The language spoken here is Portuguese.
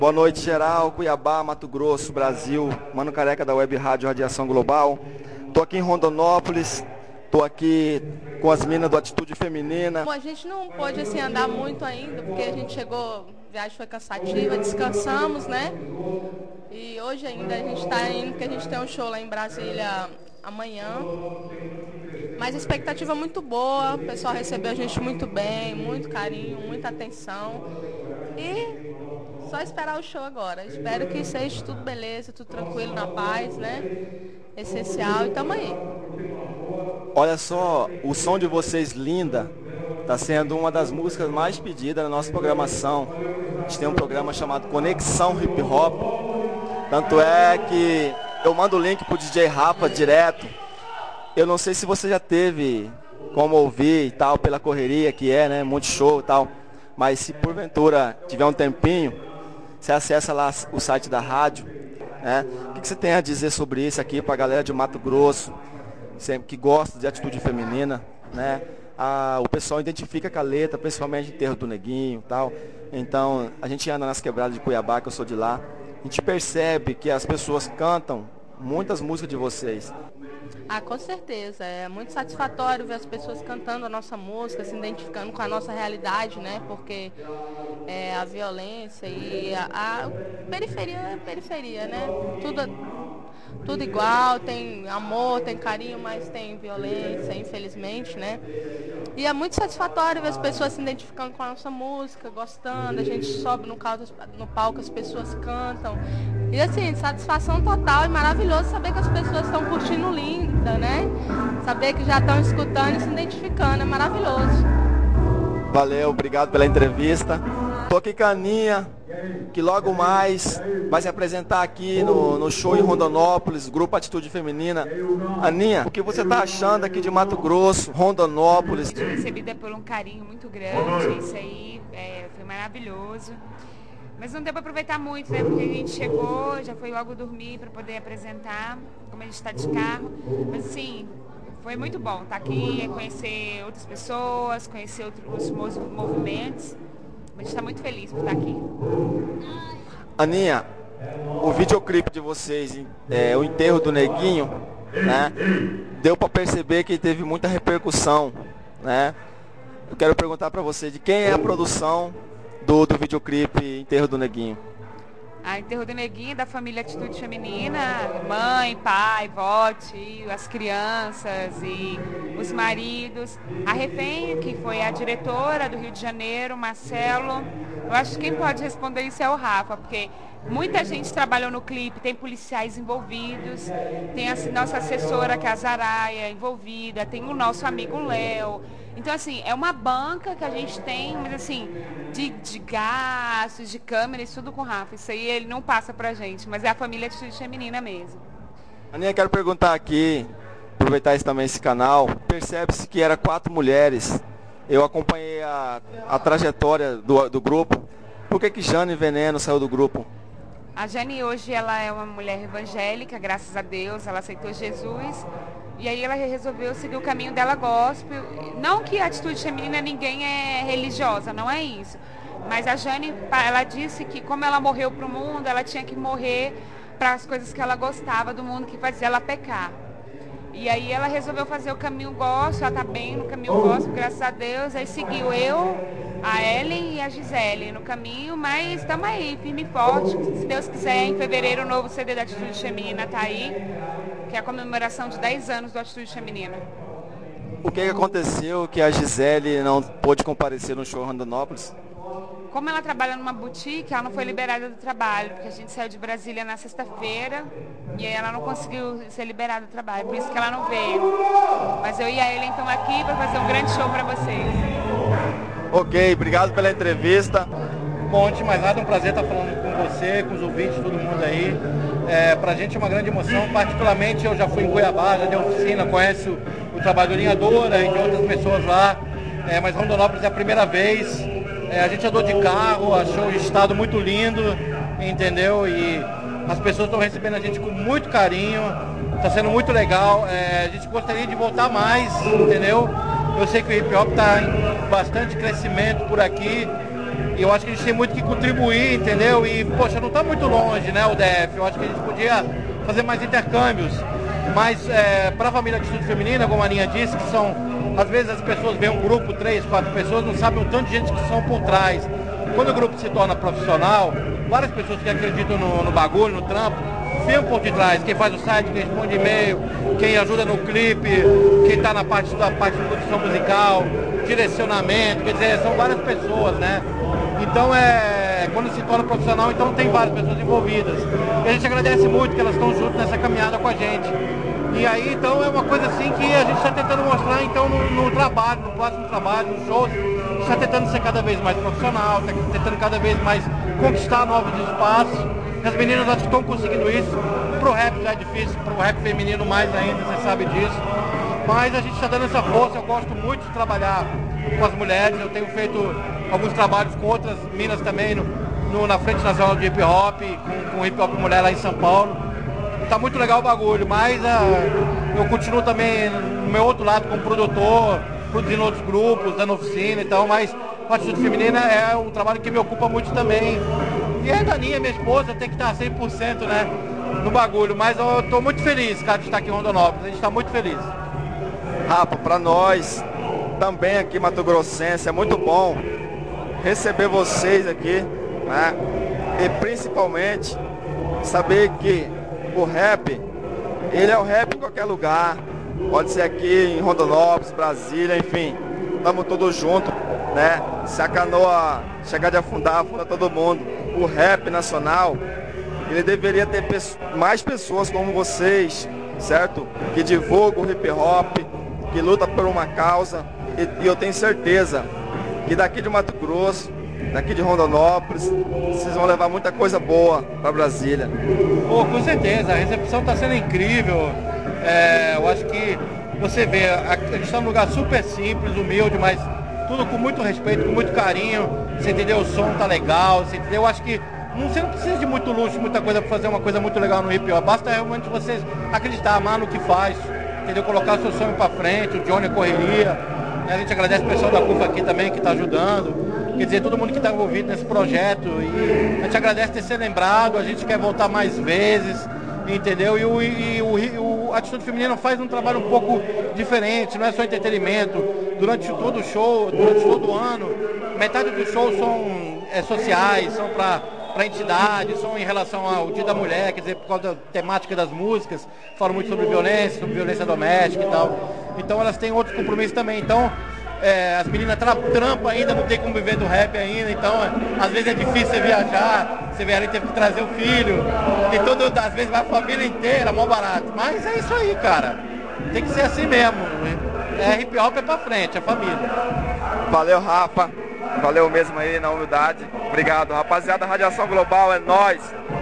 Boa noite, geral, Cuiabá, Mato Grosso, Brasil, Mano Careca da Web Rádio Radiação Global. Tô aqui em Rondonópolis, tô aqui com as minas do Atitude Feminina. Bom, a gente não pôde assim andar muito ainda, porque a gente chegou, a viagem foi cansativa, descansamos, né? E hoje ainda a gente está indo, porque a gente tem um show lá em Brasília amanhã. Mas a expectativa é muito boa, o pessoal recebeu a gente muito bem, muito carinho, muita atenção. E só esperar o show agora. Espero que seja tudo beleza, tudo tranquilo, na paz, né? Essencial, e tamo aí. Olha só, o som de vocês, linda, está sendo uma das músicas mais pedidas na nossa programação. A gente tem um programa chamado Conexão Hip Hop. Tanto é que eu mando o link pro DJ Rafa direto. Eu não sei se você já teve como ouvir e tal, pela correria que é, né? Muito show e tal. Mas se porventura tiver um tempinho, você acessa lá o site da rádio, né? O que você tem a dizer sobre isso aqui para a galera de Mato Grosso, que gosta de atitude feminina, né? O pessoal identifica com a letra, principalmente Enterro do Neguinho e tal. Então, a gente anda nas quebradas de Cuiabá, que eu sou de lá. A gente percebe que as pessoas cantam muitas músicas de vocês. Com certeza. É muito satisfatório ver as pessoas cantando a nossa música, se identificando com a nossa realidade, né? Porque a violência e a periferia é periferia, né? Tudo igual, tem amor, tem carinho, mas tem violência, infelizmente, né? E é muito satisfatório ver as pessoas se identificando com a nossa música, gostando, a gente sobe no palco, as pessoas cantam. E assim, satisfação total e maravilhoso saber que as pessoas estão curtindo linda, né? Saber que já estão escutando e se identificando, é maravilhoso. Valeu, obrigado pela entrevista. Tô aqui com a Aninha, que logo mais vai se apresentar aqui no show em Rondonópolis, Grupo Atitude Feminina. Aninha, o que você está achando aqui de Mato Grosso, Rondonópolis? Fui recebida por um carinho muito grande, isso aí foi maravilhoso. Mas não deu para aproveitar muito, né? Porque a gente chegou, já foi logo dormir para poder apresentar, como a gente está de carro. Mas assim, foi muito bom estar aqui, conhecer outras pessoas, conhecer outros movimentos. A gente está muito feliz por estar aqui. Aninha, o videoclipe de vocês, o Enterro do Neguinho, né? Deu para perceber que teve muita repercussão, né? Eu quero perguntar para você de quem é a produção do videoclipe Enterro do Neguinho. Enterro do Neguinho, da família Atitude Feminina, mãe, pai, vó, tio, as crianças e os maridos. A Refém, que foi a diretora do Rio de Janeiro, Marcelo. Eu acho que quem pode responder isso é o Rafa, porque muita gente trabalhou no clipe, tem policiais envolvidos, tem a nossa assessora, que é a Zaraia, envolvida, tem o nosso amigo Léo. Então, assim, é uma banca que a gente tem, mas assim, de gastos, de câmeras, tudo com o Rafa. Isso aí ele não passa pra gente, mas é a família Atitude Feminina mesmo. Aninha, quero perguntar aqui, aproveitar também esse canal, percebe-se que era 4 mulheres. Eu acompanhei a trajetória do grupo. Por que Jane Veneno saiu do grupo? A Jane hoje ela é uma mulher evangélica, graças a Deus, ela aceitou Jesus. E aí ela resolveu seguir o caminho dela gospel. Não que a Atitude Feminina ninguém é religiosa, não é isso. Mas a Jane, ela disse que como ela morreu para o mundo, ela tinha que morrer para as coisas que ela gostava do mundo, que fazia ela pecar. E aí ela resolveu fazer o caminho gospel, ela está bem no caminho gospel, graças a Deus. Aí seguiu eu, a Ellen e a Gisele no caminho, mas estamos aí, firme e forte. Se Deus quiser, em fevereiro o novo CD da Atitude Feminina está aí, que é a comemoração de 10 anos do Atitude Feminina. O que aconteceu que a Gisele não pôde comparecer no show Rondonópolis? Como ela trabalha numa boutique, ela não foi liberada do trabalho, porque a gente saiu de Brasília na sexta-feira e aí ela não conseguiu ser liberada do trabalho, por isso que ela não veio. Mas eu e a Ellen estamos aqui para fazer um grande show para vocês. Ok, obrigado pela entrevista. Bom, antes de mais nada, é um prazer estar falando com você, com os ouvintes, todo mundo aí. Pra gente é uma grande emoção, particularmente eu já fui em Cuiabá, já dei oficina, conheço o trabalho do Linhadora e de outras pessoas lá, mas Rondonópolis é a primeira vez. A gente andou de carro, achou o estado muito lindo, entendeu? E as pessoas estão recebendo a gente com muito carinho, está sendo muito legal. A gente gostaria de voltar mais, entendeu? Eu sei que o hip hop está em bastante crescimento por aqui E eu acho que a gente tem muito que contribuir, entendeu? E, poxa, não está muito longe, né, o DF. Eu acho que a gente podia fazer mais intercâmbios. Mas para a família Atitude Feminina, como a Aninha disse, que são, às vezes as pessoas veem um grupo, 3, 4 pessoas, não sabem o tanto de gente que são por trás. Quando o grupo se torna profissional, várias pessoas que acreditam no bagulho, no trampo, viam por detrás, quem faz o site, quem responde e-mail, quem ajuda no clipe, quem está na parte da produção musical, direcionamento, quer dizer, são várias pessoas, né? Então quando se torna profissional, então tem várias pessoas envolvidas. E a gente agradece muito que elas estão juntas nessa caminhada com a gente. E aí, então, é uma coisa assim que a gente está tentando mostrar, então, no trabalho, no próximo trabalho, nos shows, a gente está tentando ser cada vez mais profissional, está tentando cada vez mais conquistar novos espaços. E as meninas acho que estão conseguindo isso. Pro rap já é difícil, pro rap feminino mais ainda, você sabe disso. Mas a gente está dando essa força, eu gosto muito de trabalhar com as mulheres, eu tenho feito alguns trabalhos com outras minas também na Frente Nacional de Hip Hop, com Hip Hop Mulher lá em São Paulo. Tá muito legal o bagulho, mas eu continuo também no meu outro lado como produtor, produzindo outros grupos, dando oficina e tal, mas a Atitude Feminina é um trabalho que me ocupa muito também. E a Daninha, minha esposa, tem que estar 100%, né, no bagulho, mas eu tô muito feliz, cara, de estar aqui em Rondonópolis, a gente tá muito feliz. Rafa, para nós, também aqui Mato Grossense, é muito bom receber vocês aqui, né, e principalmente saber que o rap, ele é o rap em qualquer lugar, pode ser aqui em Rondonópolis, Brasília, enfim, estamos todos juntos, né? Se a canoa chegar de afundar, afunda todo mundo. O rap nacional, ele deveria ter mais pessoas como vocês, certo? Que divulgam o hip hop, que luta por uma causa, e eu tenho certeza que daqui de Mato Grosso, daqui de Rondonópolis, vocês vão levar muita coisa boa para Brasília. Pô, com certeza, a recepção está sendo incrível. Eu acho que você vê, a gente está num lugar super simples, humilde, mas tudo com muito respeito, com muito carinho. Você entendeu? O som tá legal, você entendeu? Eu acho que você não precisa de muito luxo, muita coisa para fazer uma coisa muito legal no hip hop. Basta realmente você acreditar, amar no que faz, entendeu? Colocar o seu sonho para frente, o Johnny correria. A gente agradece o pessoal da CUFA aqui também que está ajudando. Quer dizer, todo mundo que está envolvido nesse projeto. E a gente agradece ter sido lembrado, a gente quer voltar mais vezes, entendeu? E o Atitude Feminina faz um trabalho um pouco diferente, não é só entretenimento. Durante todo o show, durante todo o ano, metade dos shows são sociais, são para entidades, são em relação ao Dia da Mulher, quer dizer, por causa da temática das músicas, falam muito sobre violência doméstica e tal. Então elas têm outros compromissos também. Então, as meninas trampam ainda, não tem como viver do rap ainda, então às vezes é difícil você viajar, você teve que trazer o filho, e às vezes vai a família inteira, mó barato. Mas é isso aí, cara. Tem que ser assim mesmo. Hip hop é pra frente, é família. Valeu, Rafa. Valeu mesmo aí na humildade. Obrigado, rapaziada. Radiação Global é nóis.